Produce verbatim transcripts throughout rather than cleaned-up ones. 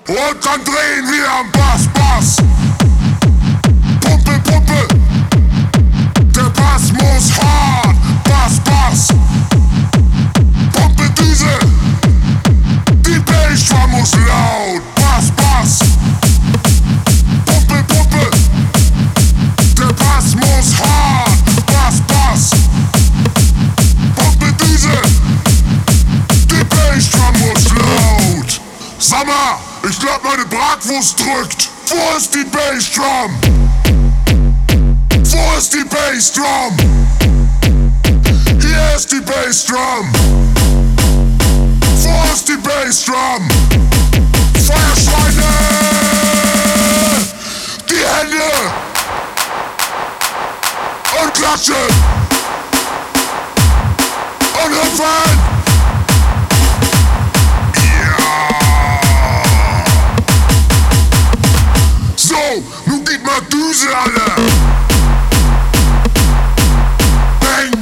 Und dann drehen wir am Bass, Bass. Pumpe, Pumpe. Der Bass muss hart. Bass, Bass. Pumpe, Düse. Die Bassdrum muss laut. Bass, Bass. Pumpe, Pumpe. Der Bass muss hart. Bass, Bass. Pumpe, Düse. Die Bassdrum muss laut. Sag mal, ich glaub meine Bratwurst drückt. Wo ist die Bassdrum? Wo ist die Bassdrum? Hier ist die Bassdrum. Wo ist die Bassdrum? Feuerschweine! Die Hände! Und klatschen! Und hüpfen! So, nun gib mal Düse alle! Bang!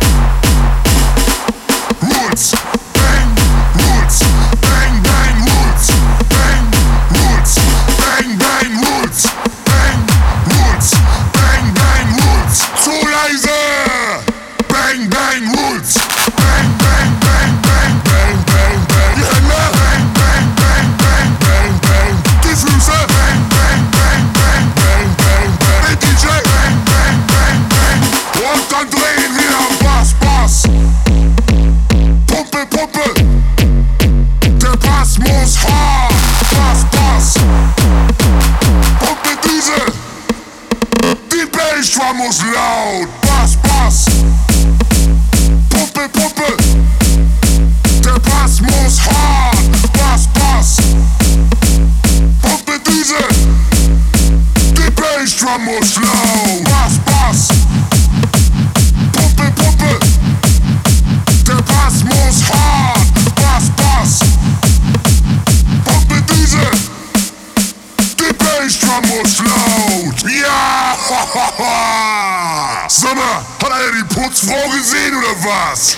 Roots! Bang! Roots! Bang, bang, Roots! Bang! Roots! Bang, bang, Roots! Bang! Roots! Bang, bang, Roots! Zu leise! Bang, bang, Roots! Bang, bang, bang, bang, bang, bang, bang! Die Hände! Bang, bang, bang, bang, bang, bang! Die Füße! Bang, bang, bang, bang, bang, bang, bang! Der D J! Bang, bang, bang, bang! Und dann drehen wir am Bass, Bass! Pumpe, Pumpe! Der Bass muss hart! Bass, Bass! Pumpe, Düse! Die Bassdrum muss laut! Bass, Bass! Pumpe, Pumpe! Der Bass muss hart! Bass, Bass! Pumpe, Düse! Die Bassdrum muss laut! Bass, Bass! Pumpe, Pumpe! Der Bass muss hart! Bass, Bass! Pumpe, Düse! Die Bassdrum muss laut! Ja! Sag mal, hat einer die Putzfrau gesehen oder was?